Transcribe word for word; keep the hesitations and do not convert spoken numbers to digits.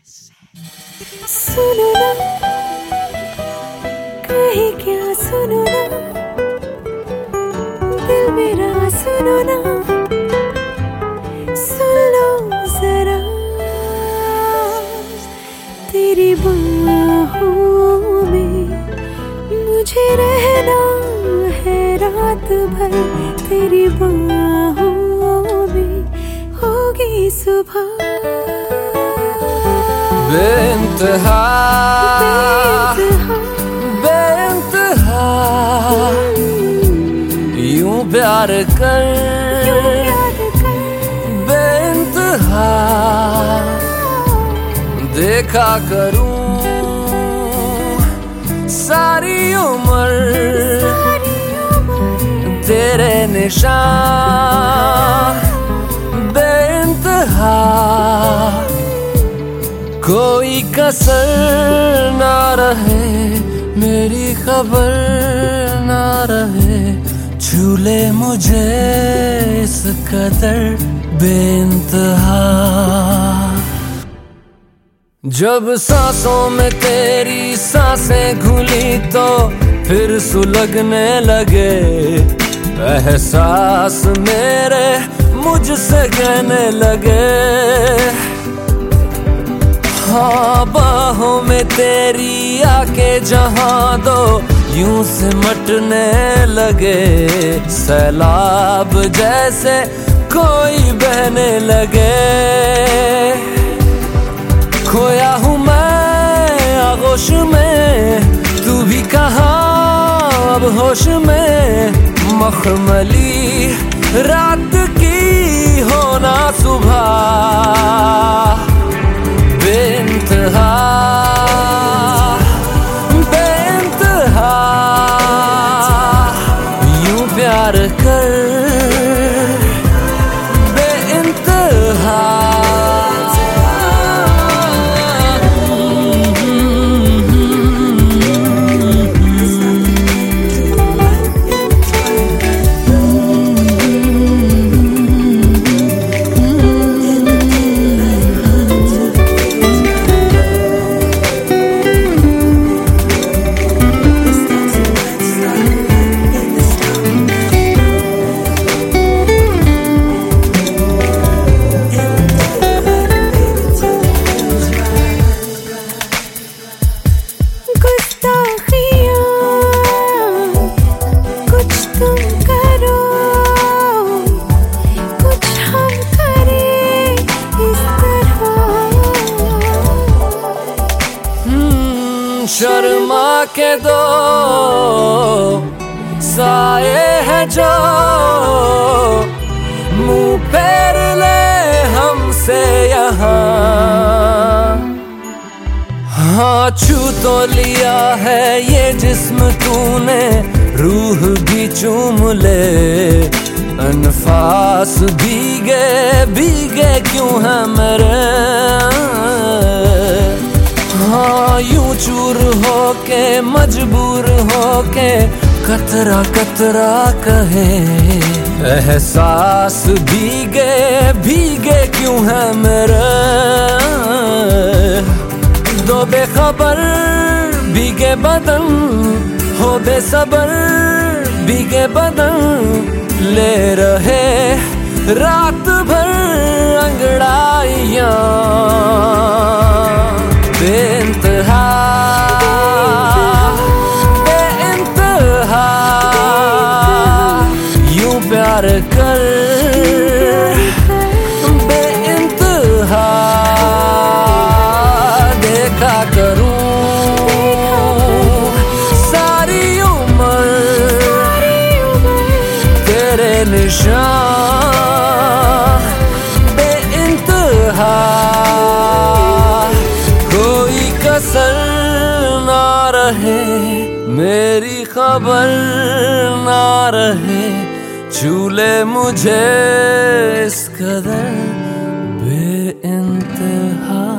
सुनो ना, कहे क्या सुनो ना, दिल मेरा सुनो ना, सुन लो जरा, तेरी बाहों में मुझे रहना है रात भर, तेरी बाहों में होगी सुबह। बेइंतहा बेइंतहा यूं प्यार कर बेइंतहा देखा करूं सारी उम्र तेरे निशान बेइंतहा कोई कसर ना रहे, मेरी खबर ना रहे, झूले मुझे इस कदर बेइंतहा। जब सांसों में तेरी सांसें घुली तो फिर सुलगने लगे एहसास मेरे मुझसे कहने लगे। हाँ बाहों में तेरी आके जहाँ दो यूं सिमटने लगे, सैलाब जैसे कोई बहने लगे। खोया हूँ मैं आगोश में, तू भी कहाँ अब होश में, मखमली रात की होना सुबह बेइंतहा बेइंतहा यूं प्यार कर बेइंतहा। शर्मा के दो साए है जो मुंह फेर ले हमसे यहाँ। हाँ छू तो लिया है ये जिस्म तूने, रूह भी चूम ले, अनफास भीगे भीगे क्यों है मेरे। हाँ यूं चूर होके मजबूर होके कतरा कतरा कहे, एहसास भीगे भीगे क्यों है मेरे। दो बेखबर भीगे बदन हो बेसबर भीगे बदन ले रहे रात भर अंगड़ाइयाँ बेइंतहा बेइंतहा यूं प्यार कर बेइंतहा देखा करूं सारी उम्र तेरे निशान बेइंतहा। कसर ना रहे, मेरी खबर ना रहे, झूले मुझे इस कदर बेइंतहा।